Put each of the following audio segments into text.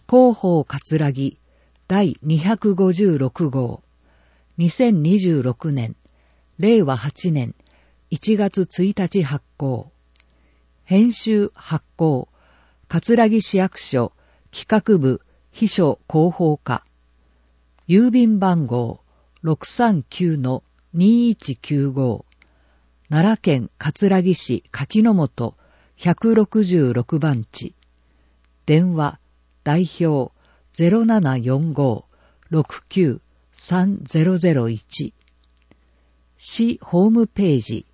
広報葛城第256号2026年令和8年1月1日発行。編集発行葛城市役所企画部秘書広報課。郵便番号 639-2195 奈良県葛城市柿本166番地。電話代表 0745-693001。市ホームページ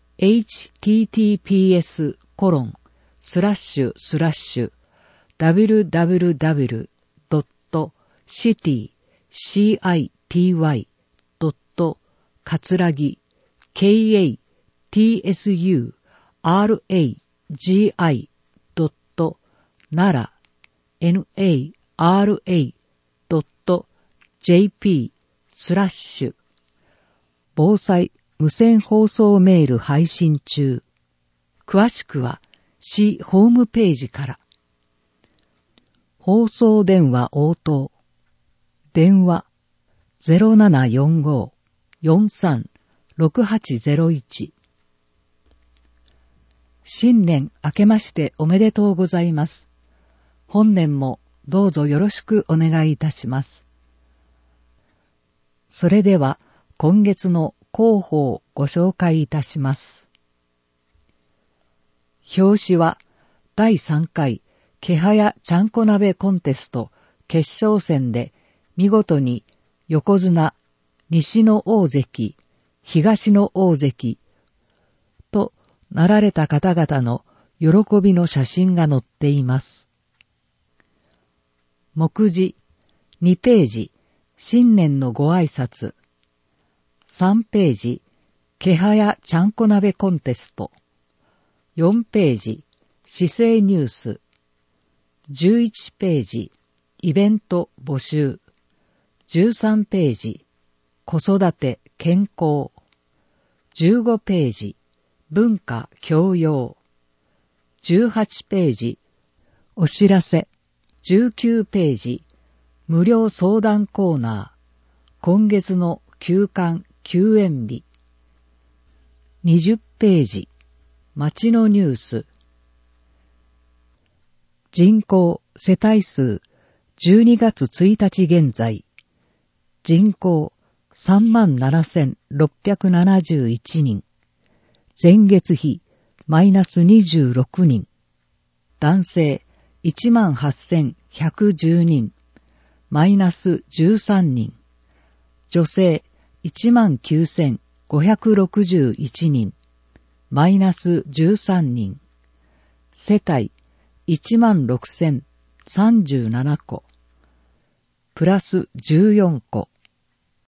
https://www.city-nara.jp/ 防災無線放送メール配信中。詳しくは市ホームページから。放送電話応答。電話 0745-436801。新年明けましておめでとうございます。本年もどうぞよろしくお願いいたします。それでは今月の広報をご紹介いたします。表紙は第3回気早ちゃんこ鍋コンテスト決勝戦で見事に横綱西の大関、東の大関となられた方々の喜びの写真が載っています。目次2ページ新年のご挨拶。3ページ、気早ちゃんこ鍋コンテスト。4ページ、市政ニュース。11ページ、イベント募集。13ページ、子育て健康。15ページ、文化教養。18ページ、お知らせ。19ページ、無料相談コーナー。今月の休刊休園日。20ページ、町のニュース。人口世帯数12月1日現在。人口 37,671 人。前月比マイナス26人。男性 18,110 人。マイナス13人。女性19,561 人。マイナス13人。世帯16,037戸。プラス14戸。